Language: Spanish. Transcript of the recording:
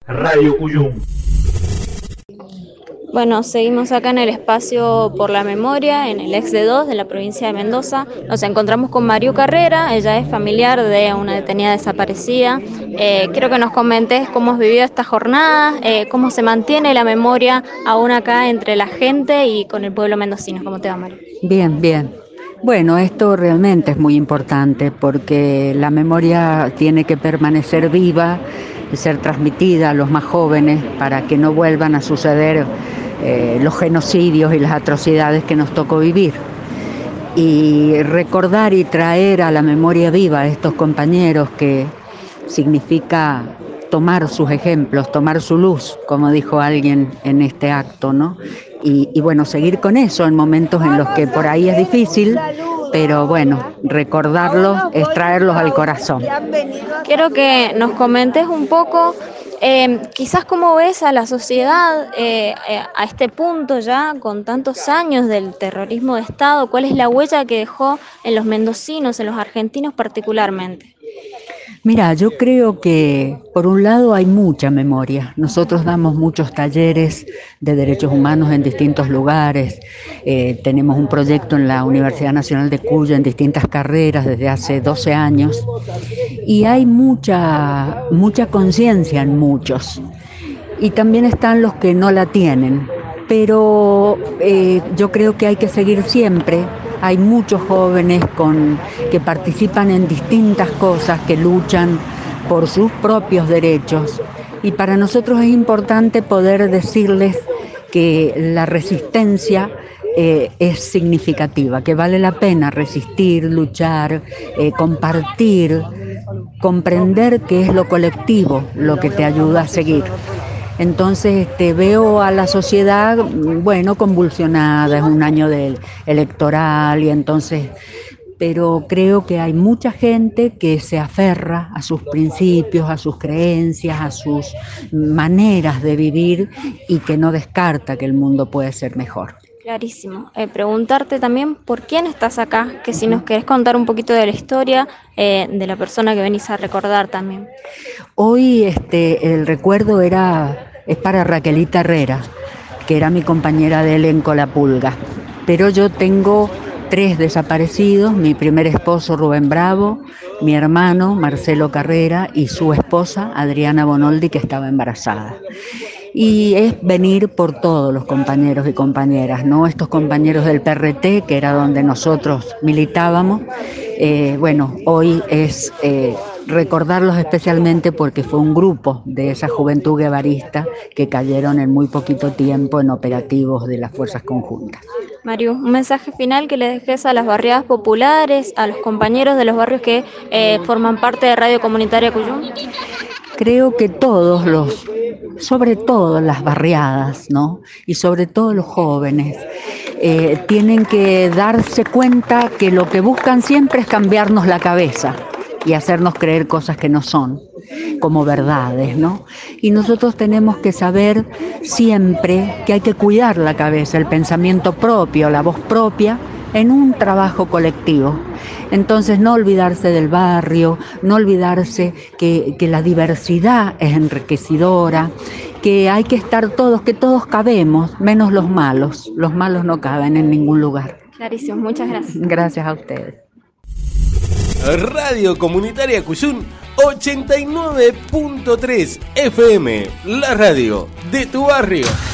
Radio Cuyum. Bueno, seguimos acá en el espacio por la memoria, en el ex-D2 de la provincia de Mendoza. Nos encontramos con Mariu Carrera, ella es familiar de una detenida desaparecida. Quiero que nos comentes cómo has vivido esta jornada, cómo se mantiene la memoria aún acá entre la gente y con el pueblo mendocino. ¿Cómo te va, Mariu? Bien, bien. Bueno, esto realmente es muy importante porque la memoria tiene que permanecer viva y ser transmitida a los más jóvenes para que no vuelvan a suceder los genocidios y las atrocidades que nos tocó vivir. Y recordar y traer a la memoria viva a estos compañeros, que significa tomar sus ejemplos, tomar su luz, como dijo alguien en este acto, ¿no? Y bueno, seguir con eso en momentos en los que por ahí es difícil, pero bueno, recordarlos es traerlos al corazón. Quiero que nos comentes un poco, quizás cómo ves a la sociedad a este punto ya, con tantos años del terrorismo de Estado. ¿Cuál es la huella que dejó en los mendocinos, en los argentinos particularmente? Mira, yo creo que por un lado hay mucha memoria. Nosotros damos muchos talleres de derechos humanos en distintos lugares. Tenemos un proyecto en la Universidad Nacional de Cuyo en distintas carreras desde hace 12 años. Y hay mucha conciencia en muchos. Y también están los que no la tienen. Pero yo creo que hay que seguir siempre. Hay muchos jóvenes que participan en distintas cosas, que luchan por sus propios derechos. Y para nosotros es importante poder decirles que la resistencia es significativa, que vale la pena resistir, luchar, compartir, comprender que es lo colectivo lo que te ayuda a seguir. Entonces veo a la sociedad, bueno, convulsionada, es un año electoral y entonces, pero creo que hay mucha gente que se aferra a sus principios, a sus creencias, a sus maneras de vivir y que no descarta que el mundo puede ser mejor. Clarísimo. Preguntarte también por quién estás acá, que si nos querés contar un poquito de la historia de la persona que venís a recordar también. Hoy el recuerdo es para Raquelita Herrera, que era mi compañera de elenco La Pulga. Pero yo tengo 3 desaparecidos: mi primer esposo Rubén Bravo, mi hermano Marcelo Carrera y su esposa Adriana Bonoldi, que estaba embarazada. Y es venir por todos los compañeros y compañeras, ¿no? Estos compañeros del PRT, que era donde nosotros militábamos, bueno, hoy es recordarlos especialmente porque fue un grupo de esa juventud guevarista que cayeron en muy poquito tiempo en operativos de las fuerzas conjuntas. Mariu, un mensaje final que le dejes a las barriadas populares, a los compañeros de los barrios que forman parte de Radio Comunitaria Cuyum. Creo que sobre todo las barriadas, ¿no? Y sobre todo los jóvenes, tienen que darse cuenta que lo que buscan siempre es cambiarnos la cabeza y hacernos creer cosas que no son, como verdades, ¿no? Y nosotros tenemos que saber siempre que hay que cuidar la cabeza, el pensamiento propio, la voz propia, en un trabajo colectivo. Entonces, no olvidarse del barrio, no olvidarse que la diversidad es enriquecedora, que hay que estar todos, que todos cabemos, menos los malos. Los malos no caben en ningún lugar. Clarísimo, muchas gracias. Gracias a ustedes. Radio Comunitaria Cuyum 89.3 FM, la radio de tu barrio.